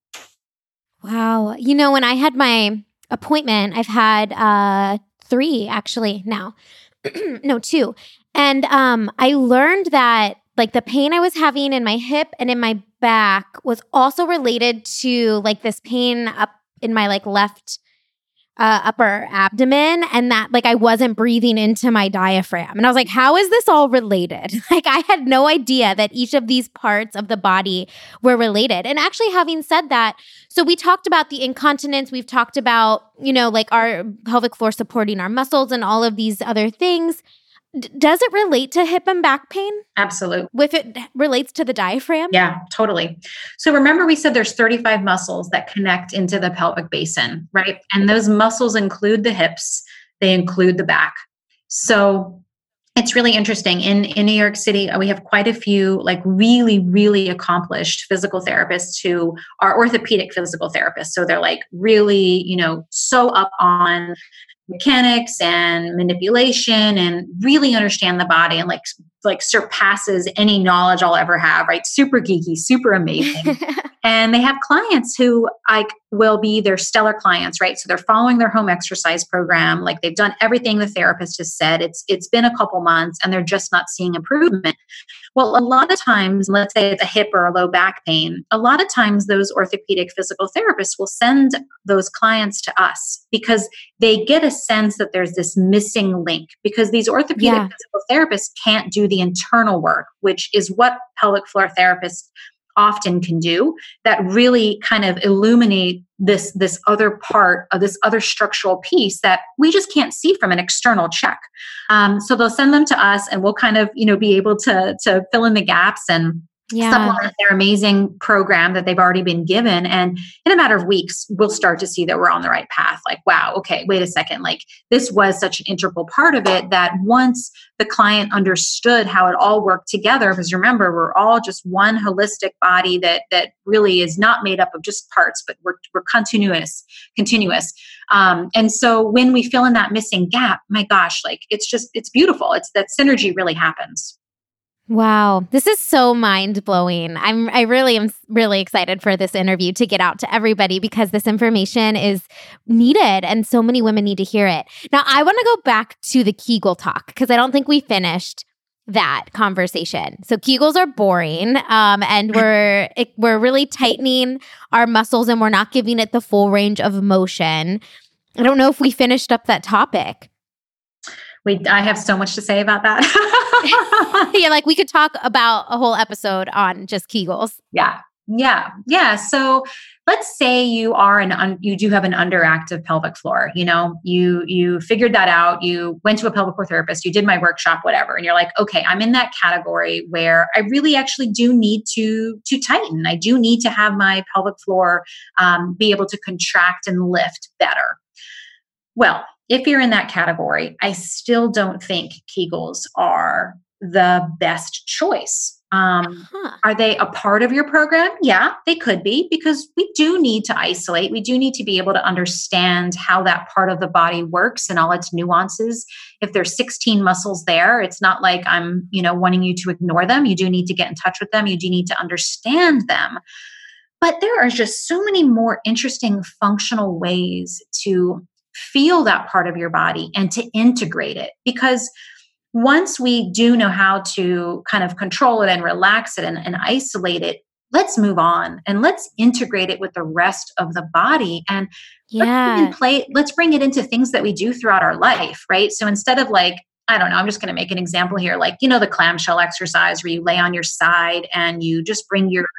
Wow. You know, when I had my appointment, I've had 3 actually now. No, 2. And I learned that like the pain I was having in my hip and in my back was also related to like this pain up in my like left upper abdomen, and that like I wasn't breathing into my diaphragm. And I was like, how is this all related? Like I had no idea that each of these parts of the body were related. And actually having said that, so we talked about the incontinence, we've talked about, you know, like our pelvic floor supporting our muscles and all of these other things. Does it relate to hip and back pain? Absolutely. If it relates to the diaphragm? Yeah, totally. So remember we said there's 35 muscles that connect into the pelvic basin, right? And those muscles include the hips, they include the back. So it's really interesting. In New York City, we have quite a few like really, really accomplished physical therapists who are orthopedic physical therapists. So they're like really, you know, so up on mechanics and manipulation and really understand the body and like surpasses any knowledge I'll ever have, right? Super geeky, super amazing. And they have clients who will be their stellar clients, right? So they're following their home exercise program. Like they've done everything the therapist has said. It's been a couple months and they're just not seeing improvement. Well, a lot of times, let's say it's a hip or a low back pain, a lot of times those orthopedic physical therapists will send those clients to us because they get a sense that there's this missing link because these orthopedic physical therapists can't do the internal work, which is what pelvic floor therapists often can do, that really kind of illuminate this other part of this other structural piece that we just can't see from an external check. So they'll send them to us and we'll kind of, you know, be able to fill in the gaps and supplement their amazing program that they've already been given. And in a matter of weeks, we'll start to see that we're on the right path. Like, wow, okay, wait a second. Like this was such an integral part of it that once the client understood how it all worked together, because remember, we're all just one holistic body that really is not made up of just parts, but we're continuous. And so when we fill in that missing gap, my gosh, like it's beautiful. It's that synergy really happens. Wow. This is so mind-blowing. I really am really excited for this interview to get out to everybody because this information is needed and so many women need to hear it. Now, I want to go back to the Kegel talk because I don't think we finished that conversation. So Kegels are boring and we're really tightening our muscles and we're not giving it the full range of motion. I don't know if we finished up that topic. I have so much to say about that. Yeah, like we could talk about a whole episode on just Kegels. Yeah. So let's say you do have an underactive pelvic floor. You figured that out. You went to a pelvic floor therapist, you did my workshop, whatever. And you're like, okay, I'm in that category where I really actually do need to tighten. I do need to have my pelvic floor be able to contract and lift better. Well, if you're in that category, I still don't think Kegels are the best choice. Are they a part of your program? Yeah, they could be, because we do need to isolate. We do need to be able to understand how that part of the body works and all its nuances. If there's 16 muscles there, it's not like I'm, wanting you to ignore them. You do need to get in touch with them. You do need to understand them. But there are just so many more interesting functional ways to feel that part of your body and to integrate it, because once we do know how to kind of control it and relax it and isolate it, let's move on and let's integrate it with the rest of the body. And let's bring it into things that we do throughout our life, right? So instead of like, I don't know, I'm just going to make an example here, like, the clamshell exercise where you lay on your side and you just bring your,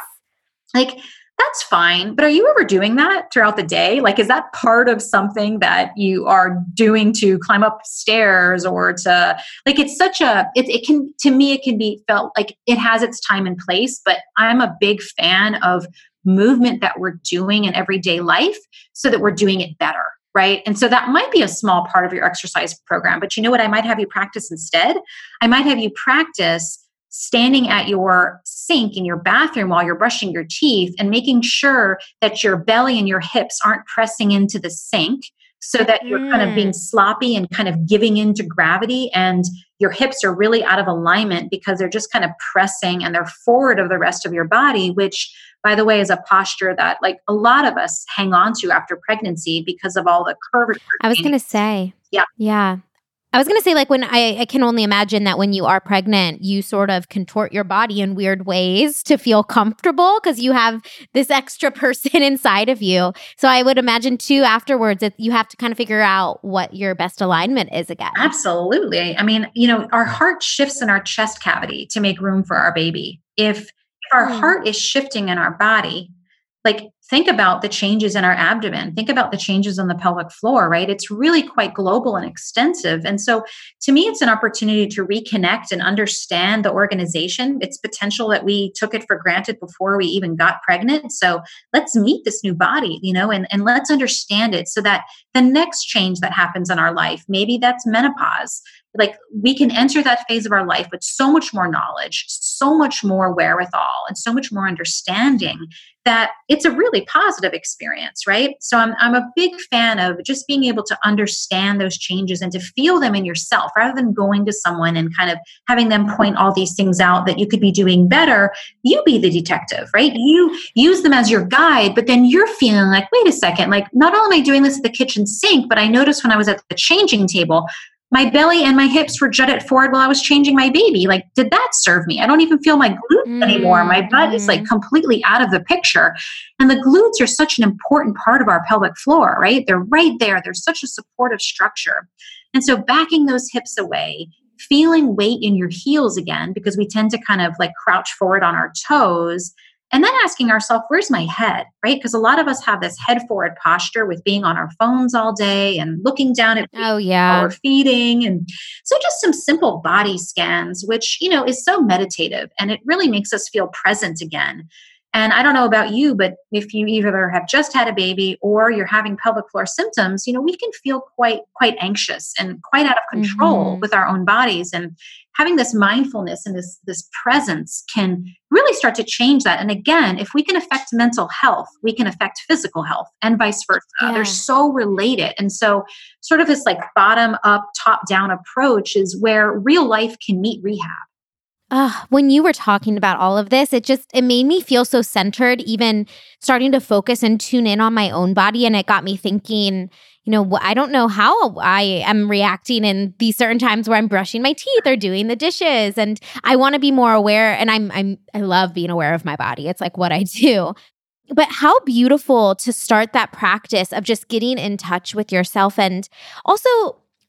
like, that's fine. But are you ever doing that throughout the day? Like, is that part of something that you are doing to climb up stairs or to, like, it's such it can, to me, it can be felt like it has its time and place, but I'm a big fan of movement that we're doing in everyday life so that we're doing it better. Right. And so that might be a small part of your exercise program, but you know what I might have you practice instead? I might have you practice standing at your sink in your bathroom while you're brushing your teeth and making sure that your belly and your hips aren't pressing into the sink so that you're kind of being sloppy and kind of giving into gravity, and your hips are really out of alignment because they're just kind of pressing and they're forward of the rest of your body, which, by the way, is a posture that like a lot of us hang on to after pregnancy because of all the curvature. I was going to say. Yeah. I was going to say, like, when I can only imagine that when you are pregnant, you sort of contort your body in weird ways to feel comfortable because you have this extra person inside of you. So I would imagine too, afterwards, that you have to kind of figure out what your best alignment is again. Absolutely. I mean, our heart shifts in our chest cavity to make room for our baby. If our heart is shifting in our body, like, think about the changes in our abdomen. Think about the changes on the pelvic floor, right? It's really quite global and extensive. And so to me, it's an opportunity to reconnect and understand the organization, its potential that we took it for granted before we even got pregnant. So let's meet this new body, and let's understand it so that the next change that happens in our life, maybe that's menopause, like we can enter that phase of our life with so much more knowledge, so much more wherewithal, and so much more understanding that it's a really positive experience, right? So I'm a big fan of just being able to understand those changes and to feel them in yourself rather than going to someone and kind of having them point all these things out that you could be doing better. You be the detective, right? You use them as your guide, but then you're feeling like, wait a second, like not only am I doing this at the kitchen sink, but I noticed when I was at the changing table, my belly and my hips were jutted forward while I was changing my baby. Like, did that serve me? I don't even feel my glutes anymore. My butt is like completely out of the picture. And the glutes are such an important part of our pelvic floor, right? They're right there. They're such a supportive structure. And so backing those hips away, feeling weight in your heels again, because we tend to kind of like crouch forward on our toes. And then asking ourselves, where's my head, right? Because a lot of us have this head forward posture with being on our phones all day and looking down at while we're feeding. And so just some simple body scans, which, is so meditative and it really makes us feel present again. And I don't know about you, but if you either have just had a baby or you're having pelvic floor symptoms, we can feel quite anxious and quite out of control with our own bodies. And having this mindfulness and this presence can really start to change that. And again, if we can affect mental health, we can affect physical health and vice versa. Yeah. They're so related. And so sort of this like bottom up, top down approach is where real life can meet rehab. When you were talking about all of this, it made me feel so centered, even starting to focus and tune in on my own body. And it got me thinking, I don't know how I am reacting in these certain times where I'm brushing my teeth or doing the dishes. And I want to be more aware. And I love being aware of my body. It's like what I do. But how beautiful to start that practice of just getting in touch with yourself. And also,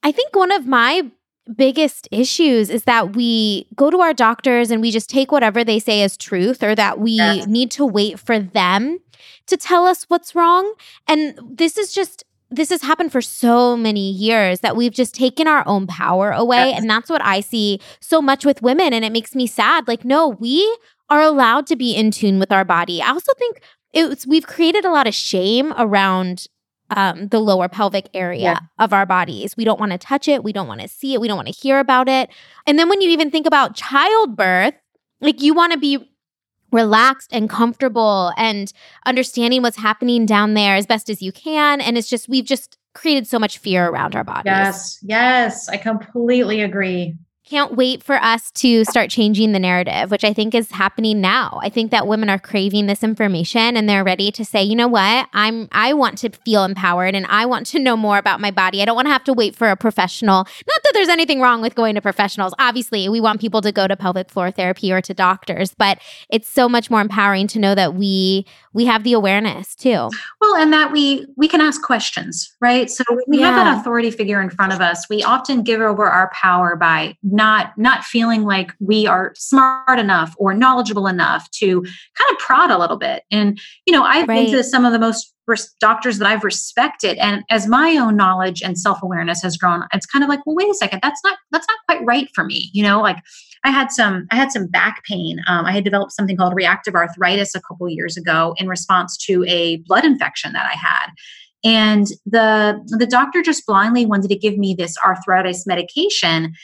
I think one of my biggest issues is that we go to our doctors and we just take whatever they say as truth, or that we need to wait for them to tell us what's wrong. And this has happened for so many years that we've just taken our own power away. And that's what I see so much with women. And it makes me sad. Like, no, we are allowed to be in tune with our body. I also think we've created a lot of shame around the lower pelvic area of our bodies. We don't want to touch it. We don't want to see it. We don't want to hear about it. And then when you even think about childbirth, like, you want to be relaxed and comfortable and understanding what's happening down there as best as you can. And we've just created so much fear around our bodies. Yes, I completely agree. Can't wait for us to start changing the narrative, which I think is happening now. I think that women are craving this information and they're ready to say, you know what, I want to feel empowered and I want to know more about my body. I don't want to have to wait for a professional. Not that there's anything wrong with going to professionals. Obviously, we want people to go to pelvic floor therapy or to doctors, but it's so much more empowering to know that we have the awareness too. Well, and that we can ask questions, right? So when we have that authority figure in front of us, we often give over our power by not feeling like we are smart enough or knowledgeable enough to kind of prod a little bit. And, I've been to some of the most doctors that I've respected. And as my own knowledge and self-awareness has grown, it's kind of like, well, wait a second, that's not quite right for me. Like I had some back pain. I had developed something called reactive arthritis a couple years ago in response to a blood infection that I had. And the doctor just blindly wanted to give me this arthritis medication.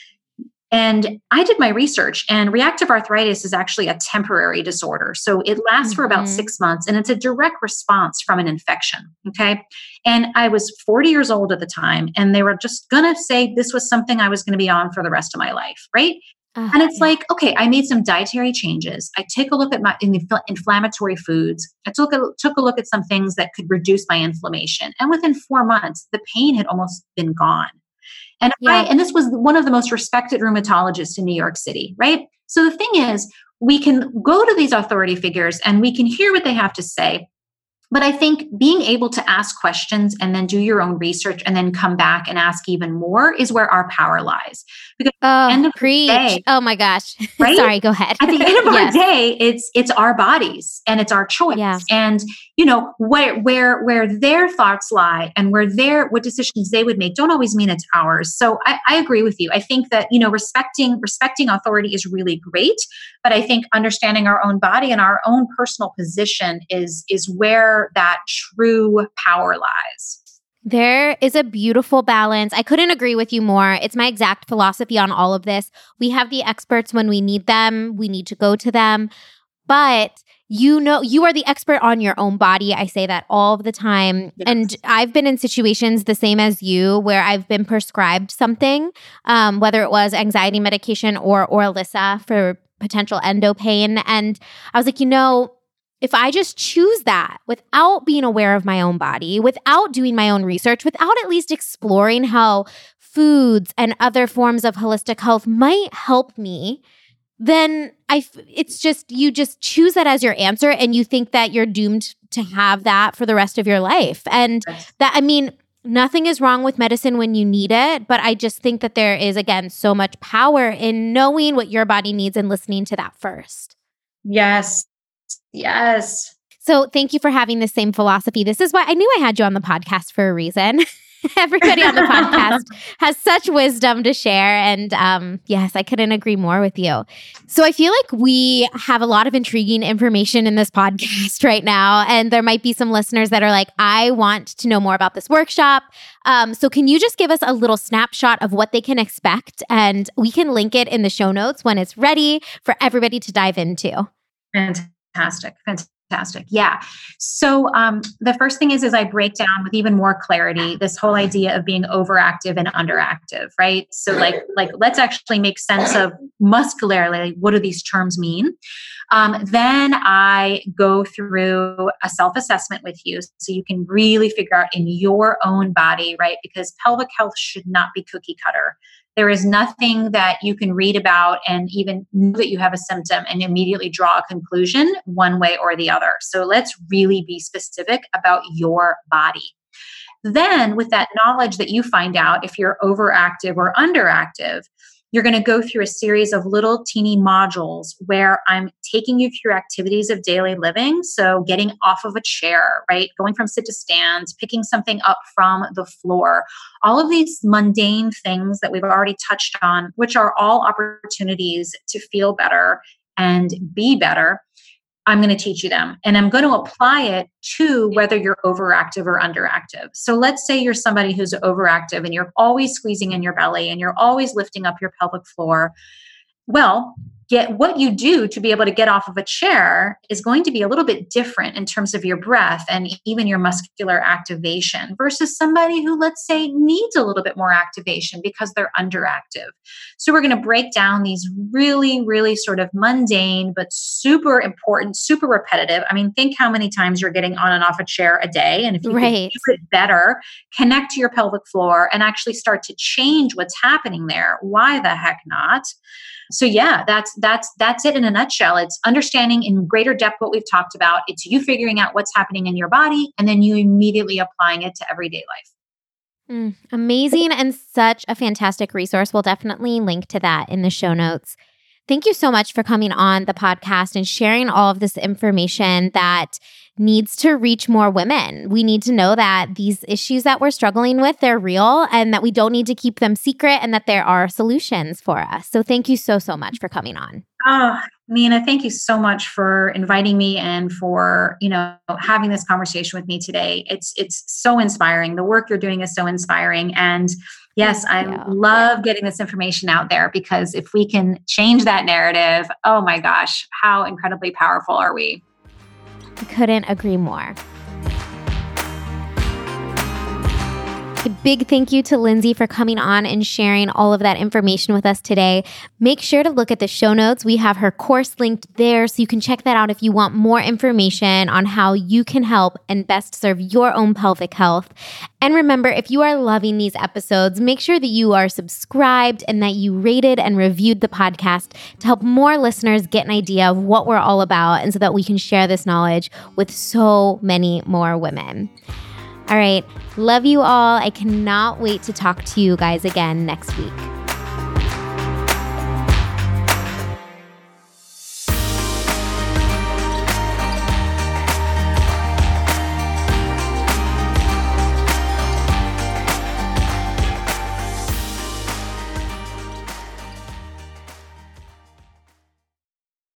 And I did my research, and reactive arthritis is actually a temporary disorder. So it lasts for about 6 months, and it's a direct response from an infection. Okay. And I was 40 years old at the time, and they were just going to say this was something I was going to be on for the rest of my life. Right. And it's like, okay, I made some dietary changes. I take a look at my inflammatory foods. I took a look at some things that could reduce my inflammation. And within 4 months, the pain had almost been gone. And and this was one of the most respected rheumatologists in New York City, right? So the thing is, we can go to these authority figures and we can hear what they have to say. But I think being able to ask questions and then do your own research and then come back and ask even more is where our power lies. Because at the end of the day, oh my gosh. Right? Sorry, go ahead. At the end of our day, it's our bodies and it's our choice. Yeah. And where their thoughts lie and what decisions they would make don't always mean it's ours. So I agree with you. I think that, respecting authority is really great, but I think understanding our own body and our own personal position is where that true power lies. There is a beautiful balance. I couldn't agree with you more. It's my exact philosophy on all of this. We have the experts when we need them. We need to go to them. But you are the expert on your own body. I say that all of the time. Yes. And I've been in situations the same as you where I've been prescribed something, whether it was anxiety medication or Orilissa for potential endo pain. And I was like, if I just choose that without being aware of my own body, without doing my own research, without at least exploring how foods and other forms of holistic health might help me, then you just choose that as your answer and you think that you're doomed to have that for the rest of your life. And nothing is wrong with medicine when you need it, but I just think that there is, again, so much power in knowing what your body needs and listening to that first. Yes. Yes. So thank you for having the same philosophy. This is why I knew I had you on the podcast for a reason. Everybody on the podcast has such wisdom to share. And yes, I couldn't agree more with you. So I feel like we have a lot of intriguing information in this podcast right now. And there might be some listeners that are like, I want to know more about this workshop. So can you just give us a little snapshot of what they can expect? And we can link it in the show notes when it's ready for everybody to dive into. Fantastic. Yeah. So the first thing is I break down with even more clarity this whole idea of being overactive and underactive, right? So like let's actually make sense of muscularly, what do these terms mean? Then I go through a self-assessment with you so you can really figure out in your own body, right? Because pelvic health should not be cookie cutter. There is nothing that you can read about and even know that you have a symptom and immediately draw a conclusion one way or the other. So let's really be specific about your body. Then with that knowledge that you find out if you're overactive or underactive, you're going to go through a series of little teeny modules where I'm taking you through activities of daily living. So getting off of a chair, right? Going from sit to stand, picking something up from the floor, all of these mundane things that we've already touched on, which are all opportunities to feel better and be better. I'm going to teach you them, and I'm going to apply it to whether you're overactive or underactive. So let's say you're somebody who's overactive and you're always squeezing in your belly and you're always lifting up your pelvic floor. Well, what you do to be able to get off of a chair is going to be a little bit different in terms of your breath and even your muscular activation versus somebody who, let's say, needs a little bit more activation because they're underactive. So we're going to break down these really, really sort of mundane, but super important, super repetitive. I mean, think how many times you're getting on and off a chair a day. And if you can do it better, connect to your pelvic floor and actually start to change what's happening there. Why the heck not? So yeah, that's it in a nutshell. It's understanding in greater depth what we've talked about. It's you figuring out what's happening in your body and then you immediately applying it to everyday life. Amazing and such a fantastic resource. We'll definitely link to that in the show notes. Thank you so much for coming on the podcast and sharing all of this information that needs to reach more women. We need to know that these issues that we're struggling with, they're real and that we don't need to keep them secret and that there are solutions for us. So thank you so much for coming on. Oh, Mina, thank you so much for inviting me and for, having this conversation with me today. It's so inspiring. The work you're doing is so inspiring. And yes, I love getting this information out there because if we can change that narrative, oh my gosh, how incredibly powerful are we? I couldn't agree more. A big thank you to Lindsay for coming on and sharing all of that information with us today. Make sure to look at the show notes. We have her course linked there, so you can check that out if you want more information on how you can help and best serve your own pelvic health. And remember, if you are loving these episodes, make sure that you are subscribed and that you rated and reviewed the podcast to help more listeners get an idea of what we're all about and so that we can share this knowledge with so many more women. All right. Love you all. I cannot wait to talk to you guys again next week.